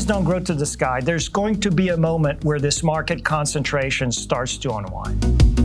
don't grow to the sky. There's going to be a moment where this market concentration starts to unwind.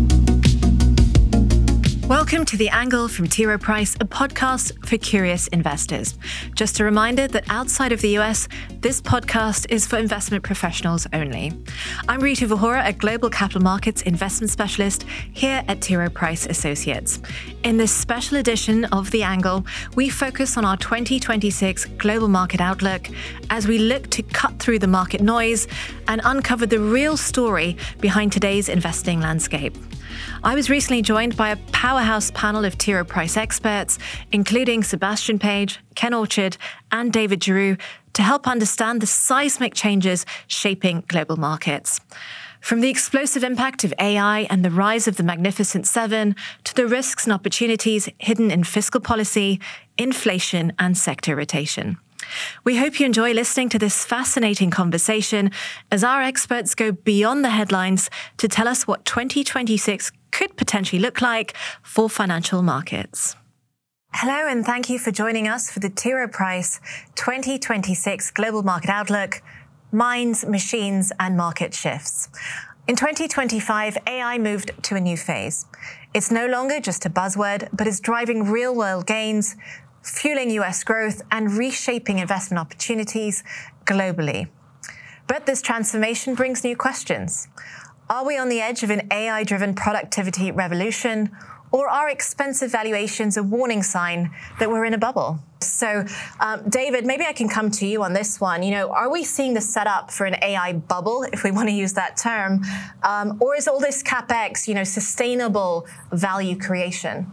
Welcome to The Angle from T. Rowe Price, a podcast for curious investors. Just a reminder that outside of the US, this podcast is for investment professionals only. I'm Ritu Vahora, a global capital markets investment specialist here at T. Rowe Price Associates. In this special edition of The Angle, we focus on our 2026 global market outlook as we look to cut through the market noise and uncover the real story behind today's investing landscape. I was recently joined by a powerhouse panel of T. Rowe Price experts, including Sebastian Page, Ken Orchard, and David Giroux, to help understand the seismic changes shaping global markets. From the explosive impact of AI and the rise of the Magnificent Seven, to the risks and opportunities hidden in fiscal policy, inflation, and sector rotation. We hope you enjoy listening to this fascinating conversation as our experts go beyond the headlines to tell us what 2026 could potentially look like for financial markets. Hello, and thank you for joining us for the T. Rowe Price 2026 Global Market Outlook, Minds, Machines, and Market Shifts. In 2025, AI moved to a new phase. It's no longer just a buzzword, but is driving real-world gains, fueling US growth and reshaping investment opportunities globally. But this transformation brings new questions. Are we on the edge of an AI-driven productivity revolution, or are expensive valuations a warning sign that we're in a bubble? So, David, maybe I can come to you on this one. Are we seeing the setup for an AI bubble, if we want to use that term, or is all this CapEx, sustainable value creation?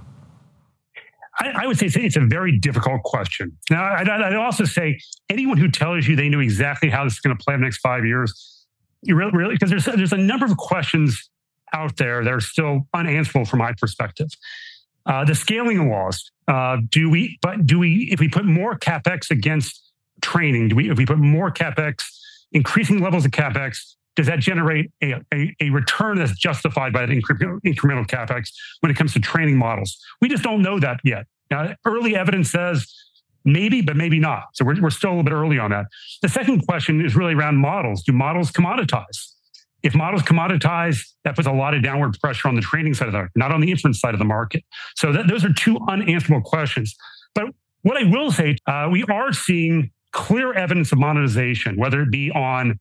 I would say it's a very difficult question. Now, I'd also say anyone who tells you they know exactly how this is going to play in the next 5 years, you really, because there's a number of questions out there that are still unanswerable from my perspective. The scaling laws, if we put more CapEx against training, if we put more CapEx, increasing levels of CapEx, does that generate a return that's justified by that incremental CapEx when it comes to training models? We just don't know that yet. Now, early evidence says maybe, but maybe not. So we're still a little bit early on that. The second question is really around models. Do models commoditize? If models commoditize, that puts a lot of downward pressure on the training side of the market, not on the inference side of the market. So those are two unanswerable questions. But what I will say, we are seeing clear evidence of monetization, whether it be on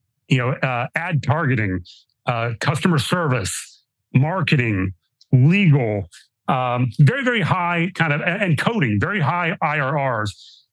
ad targeting, customer service, marketing, legal, very, very high kind of, and coding, very high IRRs.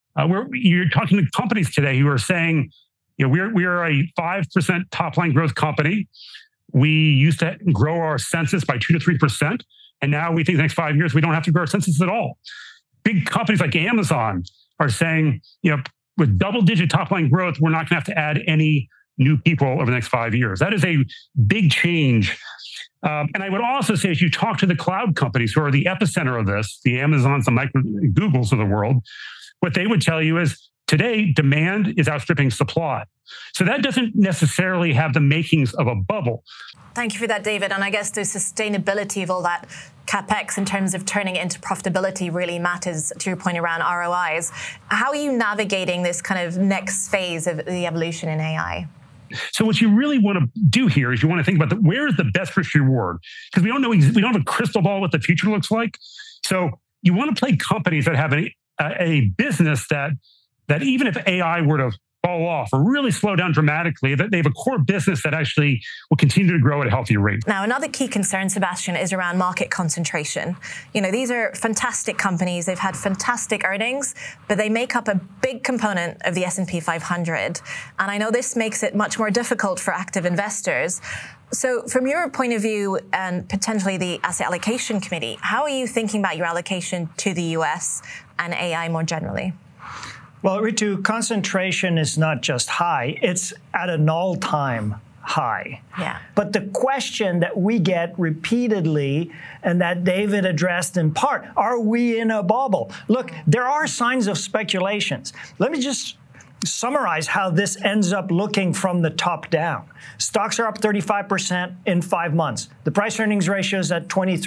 You're talking to companies today who are saying, we are a 5% top line growth company. We used to grow our census by 2 to 3%. And now we think the next 5 years, we don't have to grow our census at all. Big companies like Amazon are saying, with double-digit top line growth, we're not going to have to add any new people over the next 5 years. That is a big change. And I would also say, as you talk to the cloud companies who are the epicenter of this, the Amazons, the Googles of the world, what they would tell you is today, demand is outstripping supply. So that doesn't necessarily have the makings of a bubble. Thank you for that, David. And I guess the sustainability of all that CapEx in terms of turning it into profitability really matters, to your point around ROIs. How are you navigating this kind of next phase of the evolution in AI? So what you really want to do here is you want to think about where is the best risk reward? Because we don't have a crystal ball what the future looks like. So you want to play companies that have a business that even if AI were to fall off or really slow down dramatically, that they have a core business that actually will continue to grow at a healthy rate. Now, another key concern, Sebastian, is around market concentration. These are fantastic companies. They've had fantastic earnings, but they make up a big component of the S&P 500. And I know this makes it much more difficult for active investors. So from your point of view and potentially the asset allocation committee, how are you thinking about your allocation to the US and AI more generally? Well, Ritu, concentration is not just high, it's at an all-time high. Yeah. But the question that we get repeatedly, and that David addressed in part, are we in a bubble? Look, there are signs of speculations. Let me just summarize how this ends up looking from the top down. Stocks are up 35% in 5 months. The price earnings ratio is at 23.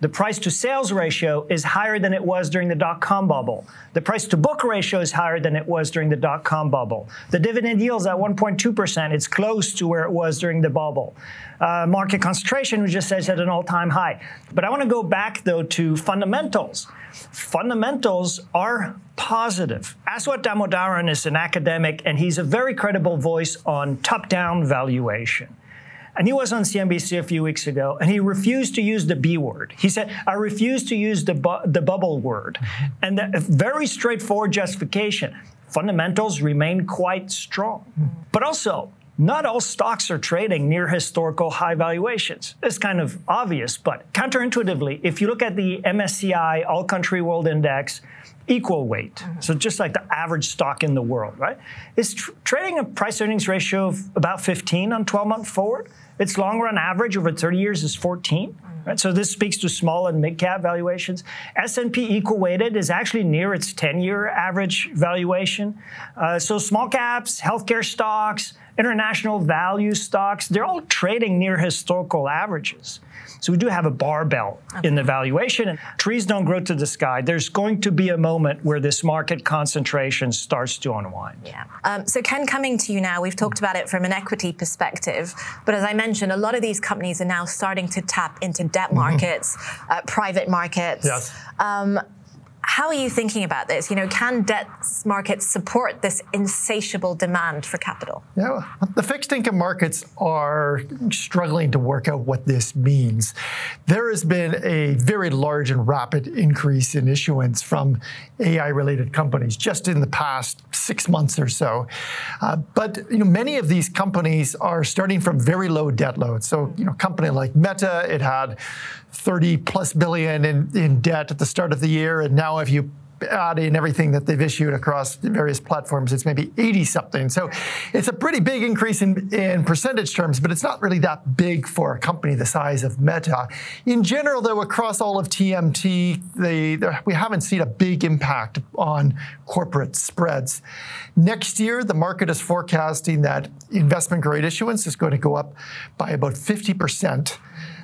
The price to sales ratio is higher than it was during the dot-com bubble. The price to book ratio is higher than it was during the dot-com bubble. The dividend yield's at 1.2%. It's close to where it was during the bubble. Market concentration, we just said, is at an all-time high. But I want to go back, though, to fundamentals. Fundamentals are positive. Aswath Damodaran is an academic, and he's a very credible voice on top-down valuation. And he was on CNBC a few weeks ago, and he refused to use the B word. He said, I refuse to use the bubble word. And a very straightforward justification. Fundamentals remain quite strong. But also, not all stocks are trading near historical high valuations. It's kind of obvious, but counterintuitively, if you look at the MSCI All Country World Index, equal weight, so just like the average stock in the world, right? It's trading a price-earnings ratio of about 15 on 12-month forward. Its long-run average over 30 years is 14. Right? So this speaks to small and mid-cap valuations. S&P equal-weighted is actually near its 10-year average valuation. So small caps, healthcare stocks, international value stocks, they're all trading near historical averages. So we do have a barbell in the valuation, and trees don't grow to the sky. There's going to be a moment where this market concentration starts to unwind. Yeah. So Ken, coming to you now, we've talked about it from an equity perspective, but as I mentioned, a lot of these companies are now starting to tap into debt markets, private markets. Yes. How are you thinking about this? You know, can debt markets support this insatiable demand for capital? Yeah, the fixed income markets are struggling to work out what this means. There has been a very large and rapid increase in issuance from AI-related companies just in the past 6 months or so. But many of these companies are starting from very low debt loads. So, a company like Meta, it had 30 plus billion in debt at the start of the year, and now if you add in everything that they've issued across the various platforms, it's maybe 80 something. So it's a pretty big increase in percentage terms, but it's not really that big for a company the size of Meta. In general, though, across all of TMT, we haven't seen a big impact on corporate spreads. Next year, the market is forecasting that investment grade issuance is going to go up by about 50%.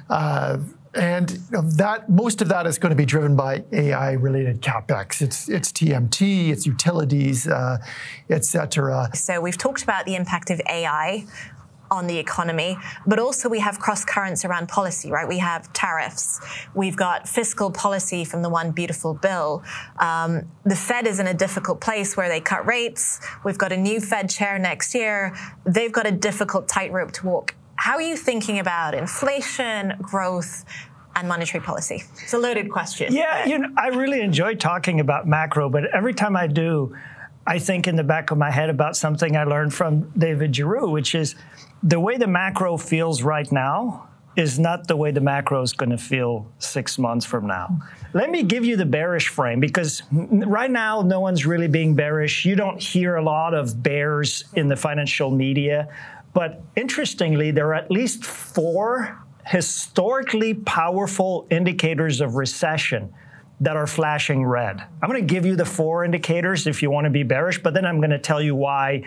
And that most of that is going to be driven by AI-related capex. It's TMT, it's utilities, et cetera. So we've talked about the impact of AI on the economy, but also we have cross currents around policy, right? We have tariffs. We've got fiscal policy from the One Beautiful Bill. The Fed is in a difficult place where they cut rates. We've got a new Fed chair next year. They've got a difficult tightrope to walk. How are you thinking about inflation, growth, and monetary policy? It's a loaded question. Yeah, I really enjoy talking about macro, but every time I do, I think in the back of my head about something I learned from David Giroux, which is the way the macro feels right now is not the way the macro is going to feel 6 months from now. Let me give you the bearish frame, because right now no one's really being bearish. You don't hear a lot of bears in the financial media. But interestingly, there are at least 4 historically powerful indicators of recession that are flashing red. I'm going to give you the 4 indicators if you want to be bearish, but then I'm going to tell you why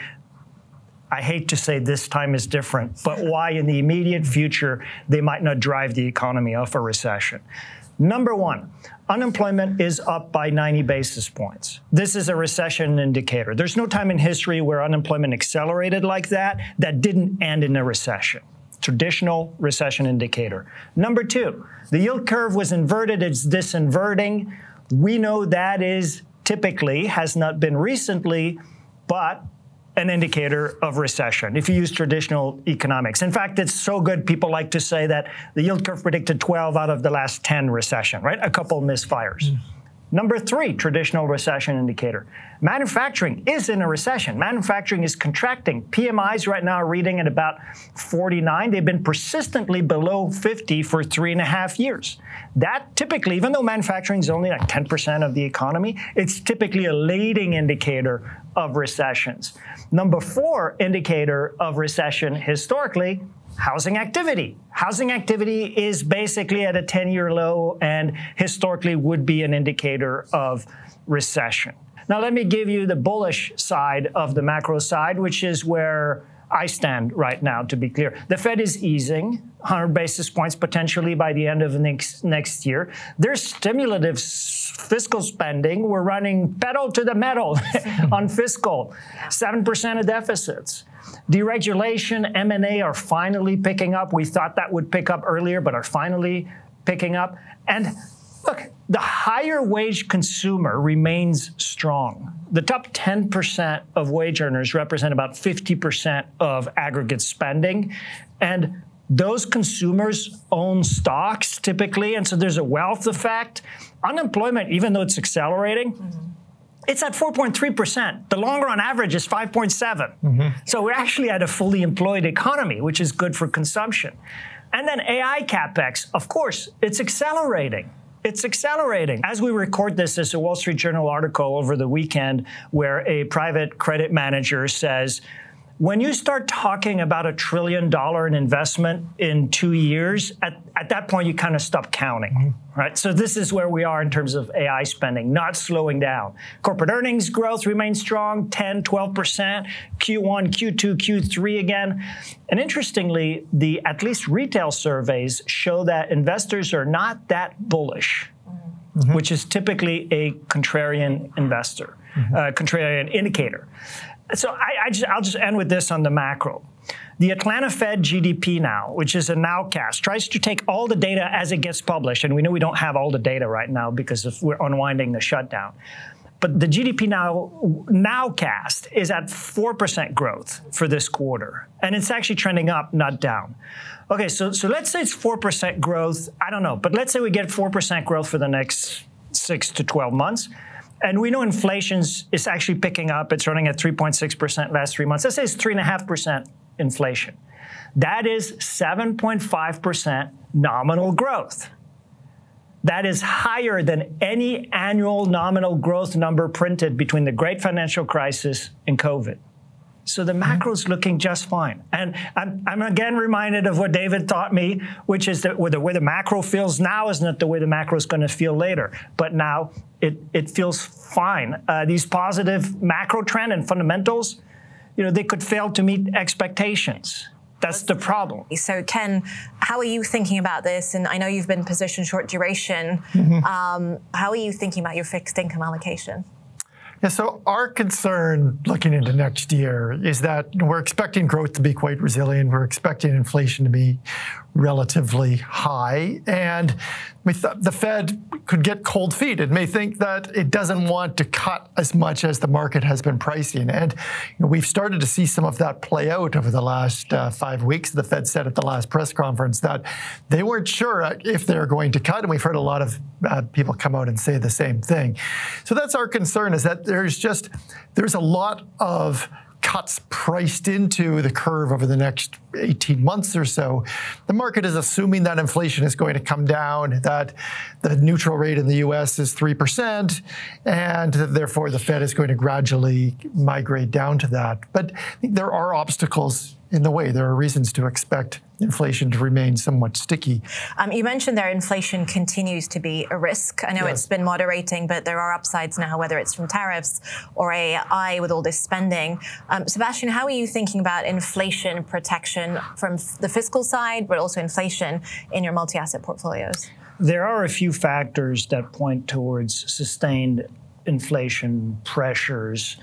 I hate to say this time is different, but why in the immediate future they might not drive the economy off a recession. Number 1, unemployment is up by 90 basis points. This is a recession indicator. There's no time in history where unemployment accelerated like that didn't end in a recession. Traditional recession indicator. Number 2, the yield curve was inverted, it's disinverting. We know that is typically, has not been recently, but an indicator of recession, if you use traditional economics. In fact, it's so good, people like to say that the yield curve predicted 12 out of the last 10 recession, right? A couple misfires. Number 3, traditional recession indicator. Manufacturing is in a recession. Manufacturing is contracting. PMIs right now are reading at about 49. They've been persistently below 50 for 3.5 years. That typically, even though manufacturing is only like 10% of the economy, it's typically a leading indicator of recessions. Number 4 indicator of recession historically, housing activity. Housing activity is basically at a 10-year low and historically would be an indicator of recession. Now let me give you the bullish side of the macro side, which is where I stand right now, to be clear. The Fed is easing 100 basis points potentially by the end of next year. There's stimulative fiscal spending. We're running pedal to the metal on fiscal, 7% of deficits. Deregulation, M&A are finally picking up. We thought that would pick up earlier, but are finally picking up. And look, the higher wage consumer remains strong. The top 10% of wage earners represent about 50% of aggregate spending. And those consumers own stocks typically, and so there's a wealth effect. Unemployment, even though it's accelerating, it's at 4.3%. The long run average is 5.7. So we're actually at a fully employed economy, which is good for consumption. And then AI CapEx, of course, it's accelerating. It's accelerating. As we record this, there's a Wall Street Journal article over the weekend where a private credit manager says, when you start talking about $1 trillion in investment in 2 years, at that point, you kind of stop counting, right? So this is where we are in terms of AI spending, not slowing down. Corporate earnings growth remains strong, 10, 12%, Q1, Q2, Q3 again. And interestingly, the at least retail surveys show that investors are not that bullish, which is typically a contrarian investor, contrarian indicator. So I'll just end with this on the macro. The Atlanta Fed GDP now, which is a nowcast, tries to take all the data as it gets published. And we know we don't have all the data right now because we're unwinding the shutdown. But the GDP nowcast is at 4% growth for this quarter. And it's actually trending up, not down. Okay, so let's say it's 4% growth. I don't know, but let's say we get 4% growth for the next 6 to 12 months. And we know inflation is actually picking up. It's running at 3.6% last 3 months. Let's say it's 3.5% inflation. That is 7.5% nominal growth. That is higher than any annual nominal growth number printed between the Great Financial Crisis and COVID. So the macro's looking just fine. And I'm again reminded of what David taught me, which is that the way the macro feels now is not the way the macro is going to feel later. But now it feels fine. These positive macro trend and fundamentals, they could fail to meet expectations. That's the problem. So, Ken, how are you thinking about this? And I know you've been positioned short duration. How are you thinking about your fixed income allocation? Yeah, so our concern looking into next year is that we're expecting growth to be quite resilient. We're expecting inflation to be relatively high. And we thought the Fed could get cold feet. It may think that it doesn't want to cut as much as the market has been pricing. And we've started to see some of that play out over the last 5 weeks. The Fed said at the last press conference that they weren't sure if they're going to cut. And we've heard a lot of people come out and say the same thing. So that's our concern, is that there's a lot of cuts priced into the curve over the next 18 months or so. The market is assuming that inflation is going to come down, that the neutral rate in the US is 3%, and therefore the Fed is going to gradually migrate down to that. But I think there are obstacles in the way. There are reasons to expect inflation to remain somewhat sticky. You mentioned there inflation continues to be a risk. I know It's been moderating, but there are upsides now, whether it's from tariffs or AI with all this spending. Sebastian, how are you thinking about inflation protection from the fiscal side, but also inflation in your multi-asset portfolios? There are a few factors that point towards sustained inflation pressures.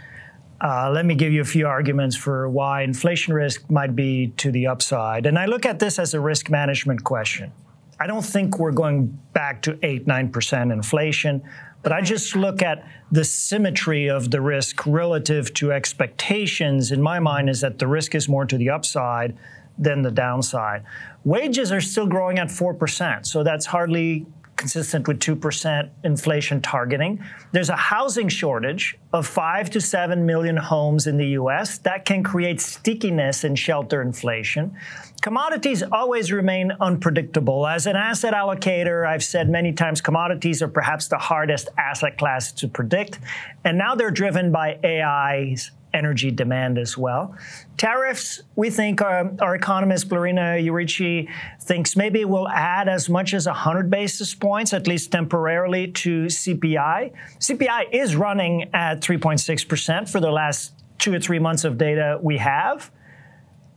Let me give you a few arguments for why inflation risk might be to the upside. And I look at this as a risk management question. I don't think we're going back to 8-9% inflation, but I just look at the symmetry of the risk relative to expectations. In my mind, is that the risk is more to the upside than the downside. Wages are still growing at 4%, so that's hardly consistent with 2% inflation targeting. There's a housing shortage of 5 to 7 million homes in the US that can create stickiness and shelter inflation. Commodities always remain unpredictable. As an asset allocator, I've said many times commodities are perhaps the hardest asset class to predict. And now they're driven by AI's energy demand as well. Tariffs, we think our economist, Lorena Iurici, thinks maybe will add as much as 100 basis points, at least temporarily, to CPI. CPI is running at 3.6% for the last 2 or 3 months of data we have.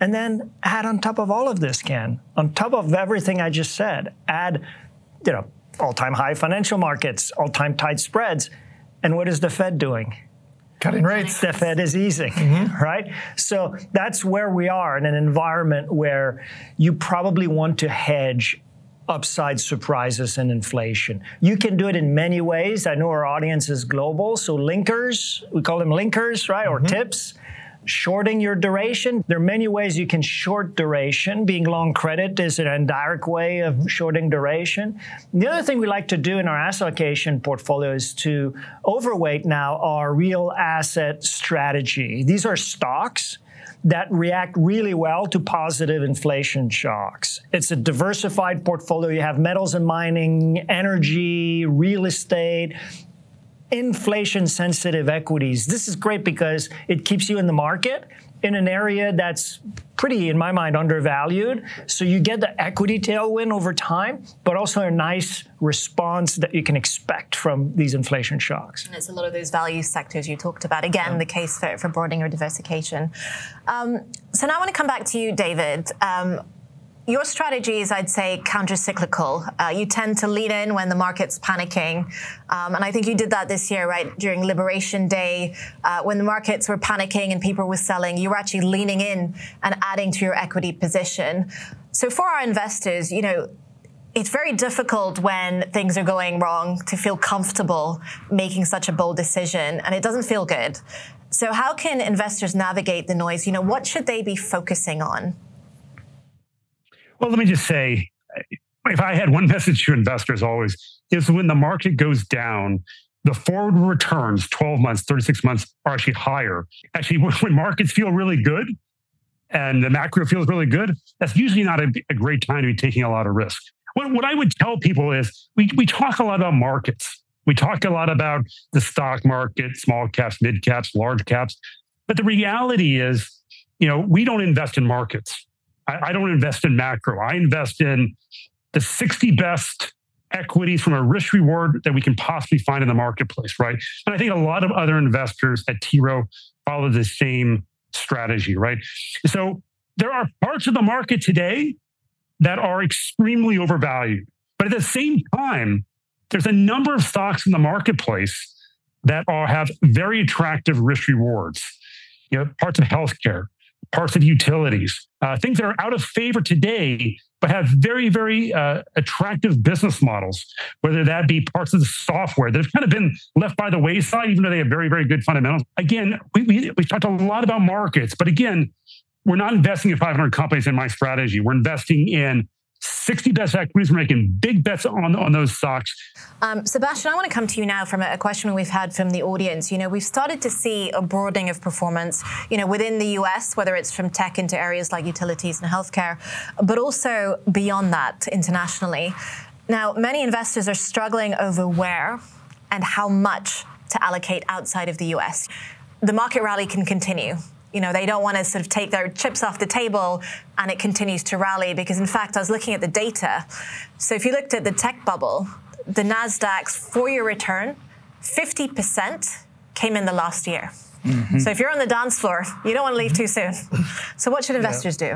And then add on top of all of this, Ken, on top of everything I just said, add, all-time high financial markets, all-time tight spreads. And what is the Fed doing? Cutting rates. The Fed is easing, right? So that's where we are in an environment where you probably want to hedge upside surprises and inflation. You can do it in many ways. I know our audience is global, so linkers, we call them linkers, right? Or tips. Shorting your duration. There are many ways you can short duration. Being long credit is an indirect way of shorting duration. The other thing we like to do in our asset allocation portfolio is to overweight now our real asset strategy. These are stocks that react really well to positive inflation shocks. It's a diversified portfolio. You have metals and mining, energy, real estate, inflation-sensitive equities. This is great because it keeps you in the market in an area that's pretty, in my mind, undervalued. So you get the equity tailwind over time, but also a nice response that you can expect from these inflation shocks. And it's a lot of those value sectors you talked about. Again, the case for broadening your diversification. So now I want to come back to you, David. Your strategy is, I'd say, counter-cyclical. You tend to lean in when the market's panicking. And I think you did that this year, right? During Liberation Day, when the markets were panicking and people were selling, you were actually leaning in and adding to your equity position. So for our investors, it's very difficult when things are going wrong to feel comfortable making such a bold decision, and it doesn't feel good. So how can investors navigate the noise? What should they be focusing on? Well, let me just say, if I had one message to investors always, is when the market goes down, the forward returns, 12 months, 36 months, are actually higher. Actually, when markets feel really good and the macro feels really good, that's usually not a great time to be taking a lot of risk. What I would tell people is we talk a lot about markets. We talk a lot about the stock market, small caps, mid caps, large caps. But the reality is, we don't invest in markets. I don't invest in macro. I invest in the 60 best equities from a risk reward that we can possibly find in the marketplace, right? And I think a lot of other investors at T. Rowe follow the same strategy, right? So there are parts of the market today that are extremely overvalued. But at the same time, there's a number of stocks in the marketplace that have very attractive risk rewards. Parts of healthcare, parts of utilities, things that are out of favor today, but have very, very attractive business models, whether that be parts of the software that have kind of been left by the wayside, even though they have very, very good fundamentals. Again, we talked a lot about markets, but again, we're not investing in 500 companies in my strategy. We're investing in 60 best equities. We're making big bets on those stocks. Sebastian, I want to come to you now from a question we've had from the audience. We've started to see a broadening of performance, within the US, whether it's from tech into areas like utilities and healthcare, but also beyond that internationally. Now, many investors are struggling over where and how much to allocate outside of the US. The market rally can continue. They don't want to sort of take their chips off the table and it continues to rally because, in fact, I was looking at the data. So if you looked at the tech bubble, the NASDAQ's 4-year return, 50% came in the last year. Mm-hmm. So if you're on the dance floor, you don't want to leave too soon. So what should investors do?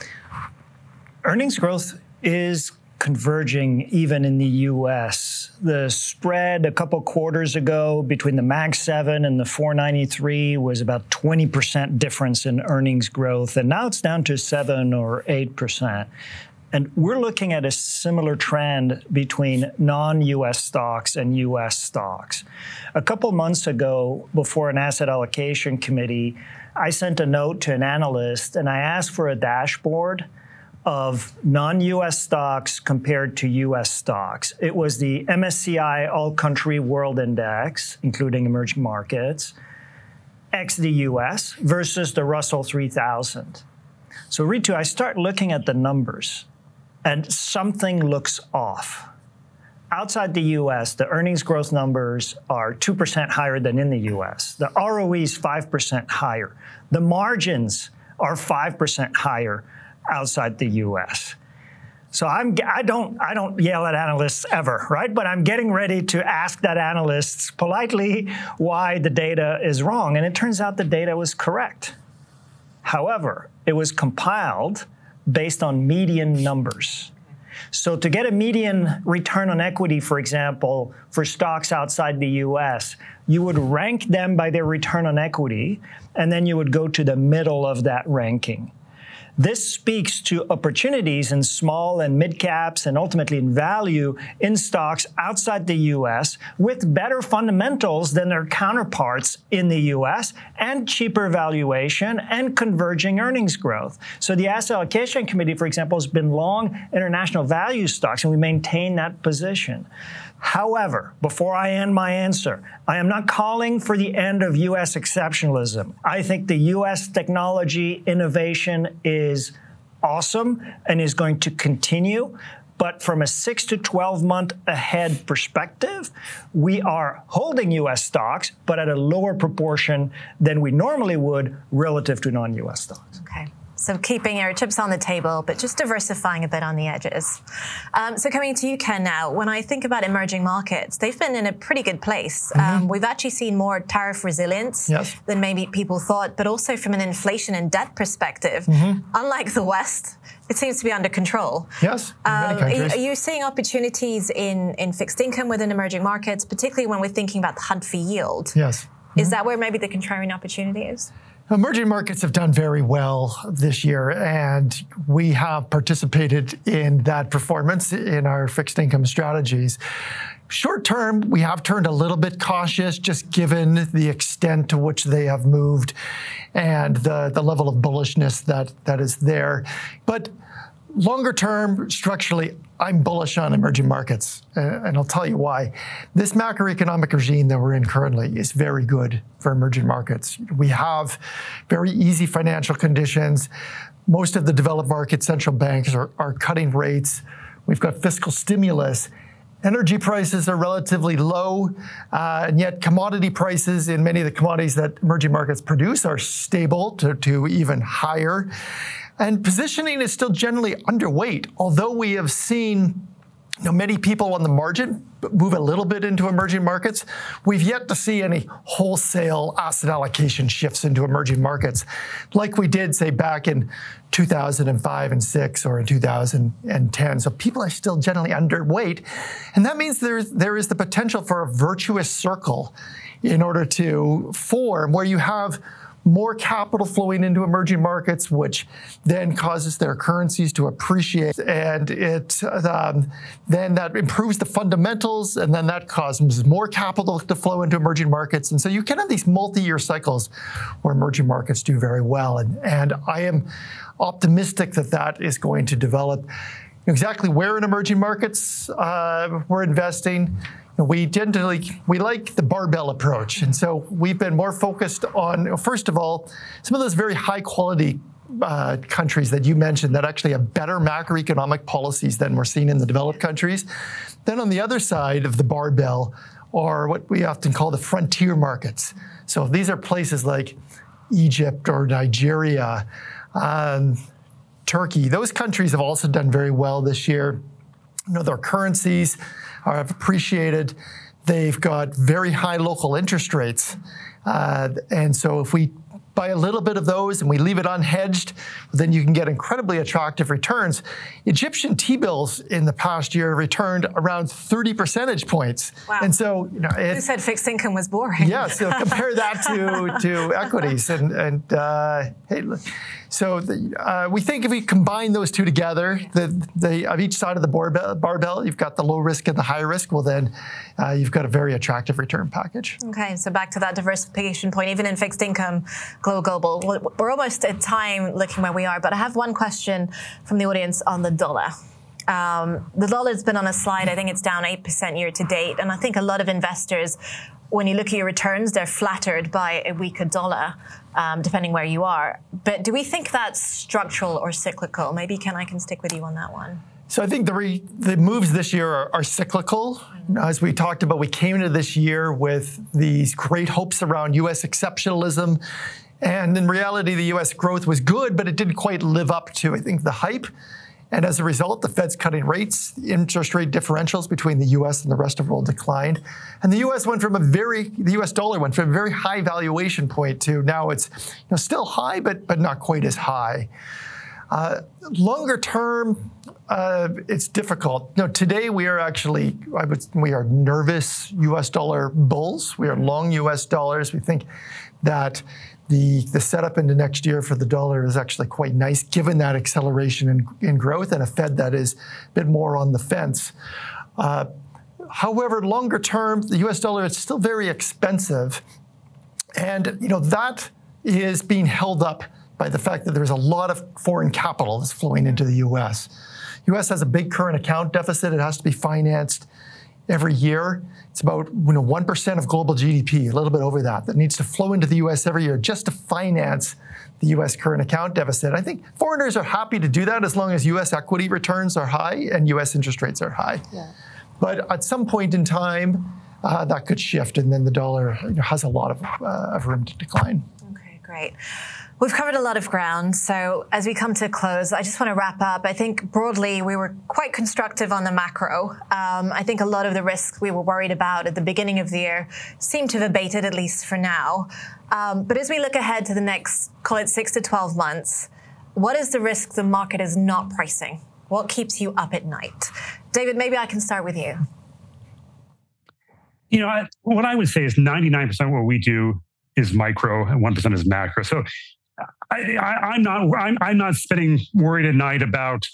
Earnings growth is converging even in the U.S. The spread a couple quarters ago between the Mag 7 and the 493 was about 20% difference in earnings growth, and now it's down to 7 or 8%. And we're looking at a similar trend between non-U.S. stocks and U.S. stocks. A couple months ago, before an asset allocation committee, I sent a note to an analyst and I asked for a dashboard of non-U.S. stocks compared to U.S. stocks. It was the MSCI All-Country World Index, including emerging markets, ex the U.S. versus the Russell 3000. So Ritu, I start looking at the numbers, and something looks off. Outside the U.S., the earnings growth numbers are 2% higher than in the U.S. The ROE is 5% higher. The margins are 5% higher outside the U.S. So I don't yell at analysts ever, right? But I'm getting ready to ask that analyst politely why the data is wrong. And it turns out the data was correct. However, it was compiled based on median numbers. So to get a median return on equity, for example, for stocks outside the US, you would rank them by their return on equity, and then you would go to the middle of that ranking. This speaks to opportunities in small and mid caps and ultimately in value in stocks outside the US with better fundamentals than their counterparts in the US and cheaper valuation and converging earnings growth. So the Asset Allocation Committee, for example, has been long international value stocks, and we maintain that position. However, before I end my answer, I am not calling for the end of U.S. exceptionalism. I think the U.S. technology innovation is awesome and is going to continue. But from a 6 to 12 month ahead perspective, we are holding U.S. stocks, but at a lower proportion than we normally would relative to non-U.S. stocks. Okay. So keeping your chips on the table, but just diversifying a bit on the edges. So coming to you, Ken, now, when I think about emerging markets, they've been in a pretty good place. We've actually seen more tariff resilience than maybe people thought, but also from an inflation and debt perspective, unlike the West, it seems to be under control. Yes, in many countries. Are you seeing opportunities in fixed income within emerging markets, particularly when we're thinking about the hunt for yield? Yes. Is that where maybe the contrarian opportunity is? Emerging markets have done very well this year, and we have participated in that performance in our fixed income strategies. Short term, we have turned a little bit cautious, just given the extent to which they have moved and the level of bullishness that is there. But longer term, structurally, I'm bullish on emerging markets, and I'll tell you why. This macroeconomic regime that we're in currently is very good for emerging markets. We have very easy financial conditions. Most of the developed market central banks are cutting rates. We've got fiscal stimulus. Energy prices are relatively low, and yet commodity prices in many of the commodities that emerging markets produce are stable to even higher. And positioning is still generally underweight, although we have seen many people on the margin move a little bit into emerging markets. We've yet to see any wholesale asset allocation shifts into emerging markets like we did, say, back in 2005 and 6 or in 2010. So people are still generally underweight. And that means there is the potential for a virtuous circle in order to form where you have more capital flowing into emerging markets, which then causes their currencies to appreciate, and then that improves the fundamentals, and then that causes more capital to flow into emerging markets. And so you can have these multi-year cycles where emerging markets do very well, and I am optimistic that is going to develop. Exactly where in emerging markets we're investing. We like the barbell approach. And so we've been more focused on, first of all, some of those very high quality countries that you mentioned that actually have better macroeconomic policies than we're seeing in the developed countries. Then on the other side of the barbell are what we often call the frontier markets. So these are places like Egypt or Nigeria, Turkey. Those countries have also done very well this year. Their currencies have appreciated. They've got very high local interest rates. And so if we buy a little bit of those and we leave it unhedged, then you can get incredibly attractive returns. Egyptian T-bills in the past year returned around 30 percentage points. Wow. And so, who said fixed income was boring? Yeah, so compare that to equities. We think if we combine those two together, of each side of the barbell, you've got the low risk and the high risk. Well, then you've got a very attractive return package. Okay, so back to that diversification point, even in fixed income, global. We're almost at time looking where we are, but I have one question from the audience on the dollar. The dollar's been on a slide. I think it's down 8% year to date, and I think a lot of investors, when you look at your returns, they're flattered by a weaker dollar, depending where you are. But do we think that's structural or cyclical? Maybe Ken, I can stick with you on that one. So I think the moves this year are cyclical. As we talked about, we came into this year with these great hopes around U.S. exceptionalism. And in reality, the U.S. growth was good, but it didn't quite live up to, I think, the hype. And as a result, the Fed's cutting rates, the interest rate differentials between the US and the rest of the world declined. And the US dollar went from a very high valuation point to now it's still high, but not quite as high. Longer term, it's difficult. Today we are actually, we are nervous US dollar bulls. We are long US dollars. We think that the setup into next year for the dollar is actually quite nice, given that acceleration in growth and a Fed that is a bit more on the fence. However, longer term, the US dollar is still very expensive. And that is being held up by the fact that there's a lot of foreign capital that's flowing into the US. US has a big current account deficit. It has to be financed every year. It's about 1% of global GDP, a little bit over that needs to flow into the US every year just to finance the US current account deficit. I think foreigners are happy to do that as long as US equity returns are high and US interest rates are high. Yeah. But at some point in time, that could shift, and then the dollar has a lot of room to decline. Okay, great. We've covered a lot of ground, so as we come to a close, I just want to wrap up. I think broadly we were quite constructive on the macro. I think a lot of the risks we were worried about at the beginning of the year seem to have abated, at least for now. But as we look ahead to the next, call it 6 to 12 months, what is the risk the market is not pricing? What keeps you up at night? David, maybe I can start with you. What I would say is 99% of what we do is micro and 1% is macro. So I'm not spending worried at night about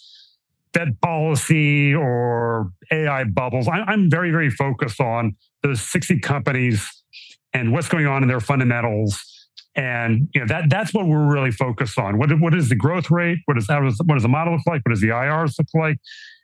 Fed policy or AI bubbles. I'm very, very focused on those 60 companies and what's going on in their fundamentals. And that's what we're really focused on. What is the growth rate? What does the model look like? What does the IRs look like?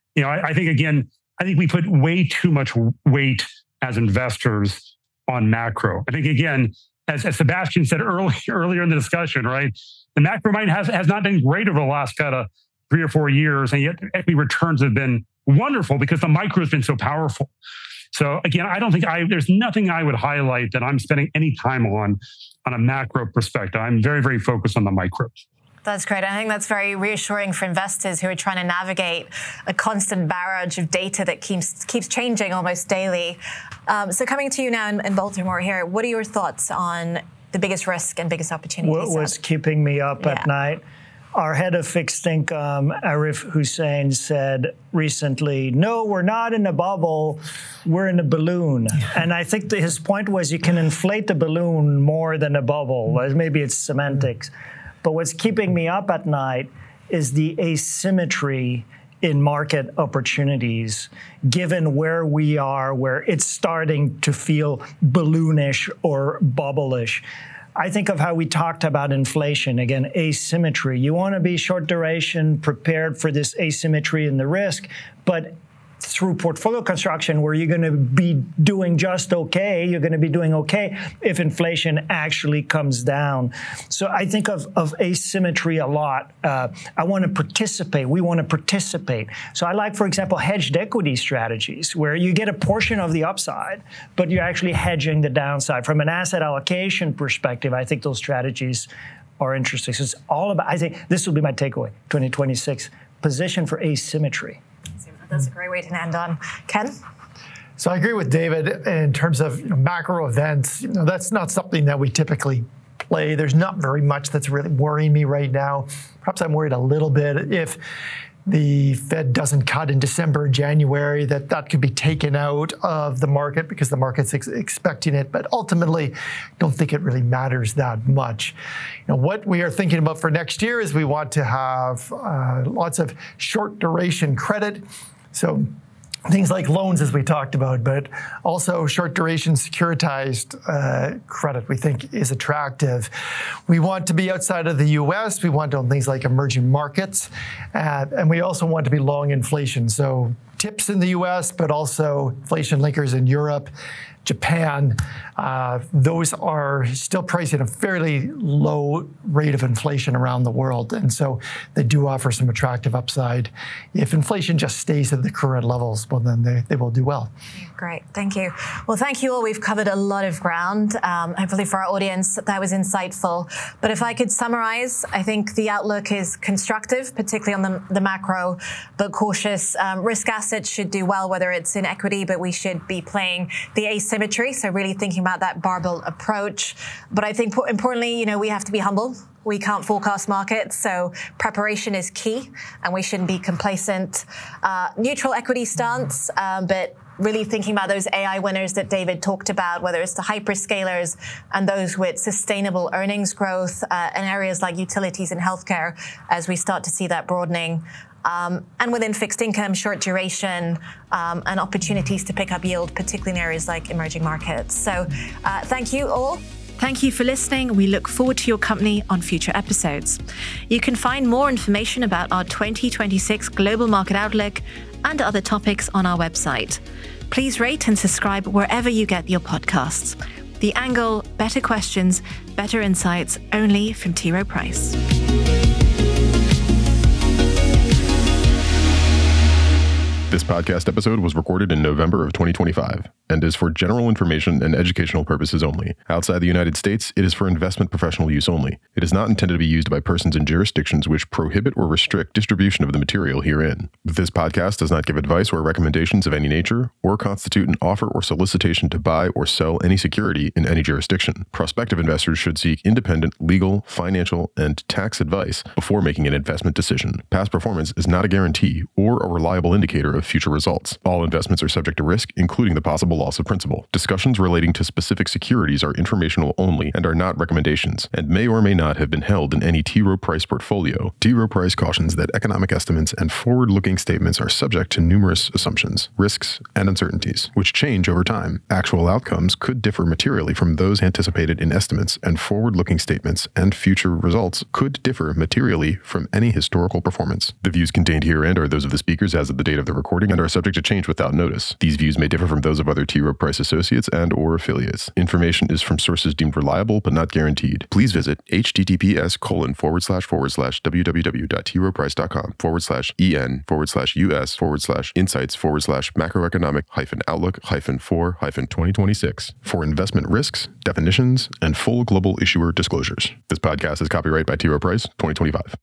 I think we put way too much weight as investors on macro. I think again, as Sebastian said earlier in the discussion, right? The macro market has not been great over the last kind of 3 or 4 years, and yet equity returns have been wonderful because the micro has been so powerful. So again, I don't think there's nothing I would highlight that I'm spending any time on a macro perspective. I'm very, very focused on the micro. That's great. I think that's very reassuring for investors who are trying to navigate a constant barrage of data that keeps changing almost daily. So coming to you now in Baltimore here, what are your thoughts on the biggest risk and biggest opportunities? What was keeping me up at night? Our head of fixed income, Arif Hussain, said recently, no, we're not in a bubble, we're in a balloon. And I think his point was you can inflate the balloon more than a bubble. Maybe it's semantics. But what's keeping me up at night is the asymmetry in market opportunities, given where we are, where it's starting to feel balloonish or bubble-ish. I think of how we talked about inflation, again, asymmetry. You want to be short duration, prepared for this asymmetry in the risk, but through portfolio construction where you're going to be doing just okay, you're going to be doing okay if inflation actually comes down. So I think of asymmetry a lot. I want to participate. We want to participate. So I like, for example, hedged equity strategies where you get a portion of the upside, but you're actually hedging the downside. From an asset allocation perspective, I think those strategies are interesting. So it's all about, I think this will be my takeaway, 2026, position for asymmetry. That's a great way to end on. Ken? So I agree with David in terms of macro events. That's not something that we typically play. There's not very much that's really worrying me right now. Perhaps I'm worried a little bit if the Fed doesn't cut in December and January, that could be taken out of the market because the market's expecting it. But ultimately, I don't think it really matters that much. What we are thinking about for next year is we want to have lots of short duration credit. So things like loans, as we talked about, but also short duration securitized credit we think is attractive. We want to be outside of the US. We want to own things like emerging markets. And we also want to be long inflation. So TIPS in the US, but also inflation linkers in Europe, Japan. Those are still pricing a fairly low rate of inflation around the world. And so they do offer some attractive upside. If inflation just stays at the current levels, well, then they will do well. Great, thank you. Well, thank you all. We've covered a lot of ground. Hopefully for our audience, that was insightful. But if I could summarize, I think the outlook is constructive, particularly on the macro, but cautious. Risk assets should do well, whether it's in equity, but we should be playing the asymmetry. So really thinking about that barbell approach. But I think importantly, we have to be humble. We can't forecast markets, so preparation is key, and we shouldn't be complacent. Neutral equity stance, but really thinking about those AI winners that David talked about, whether it's the hyperscalers and those with sustainable earnings growth in areas like utilities and healthcare, as we start to see that broadening. And within fixed income, short duration, and opportunities to pick up yield, particularly in areas like emerging markets. So thank you all. Thank you for listening. We look forward to your company on future episodes. You can find more information about our 2026 Global Market Outlook and other topics on our website. Please rate and subscribe wherever you get your podcasts. The Angle, better questions, better insights, only from T. Rowe Price. This podcast episode was recorded in November of 2025 and is for general information and educational purposes only. Outside the United States, it is for investment professional use only. It is not intended to be used by persons in jurisdictions which prohibit or restrict distribution of the material herein. This podcast does not give advice or recommendations of any nature or constitute an offer or solicitation to buy or sell any security in any jurisdiction. Prospective investors should seek independent legal, financial, and tax advice before making an investment decision. Past performance is not a guarantee or a reliable indicator of future results. All investments are subject to risk, including the possible loss of principal. Discussions relating to specific securities are informational only and are not recommendations, and may or may not have been held in any T. Rowe Price portfolio. T. Rowe Price cautions that economic estimates and forward-looking statements are subject to numerous assumptions, risks, and uncertainties, which change over time. Actual outcomes could differ materially from those anticipated in estimates, and forward-looking statements and future results could differ materially from any historical performance. The views contained herein are those of the speakers as of the date of the recording and are subject to change without notice. These views may differ from those of other T. Rowe Price associates and or affiliates. Information is from sources deemed reliable but not guaranteed. Please visit https://www.troprice.com/en/insights/macroeconomic-outlook-4-2026 for investment risks, definitions, and full global issuer disclosures. This podcast is copyright by T. Rowe Price 2025.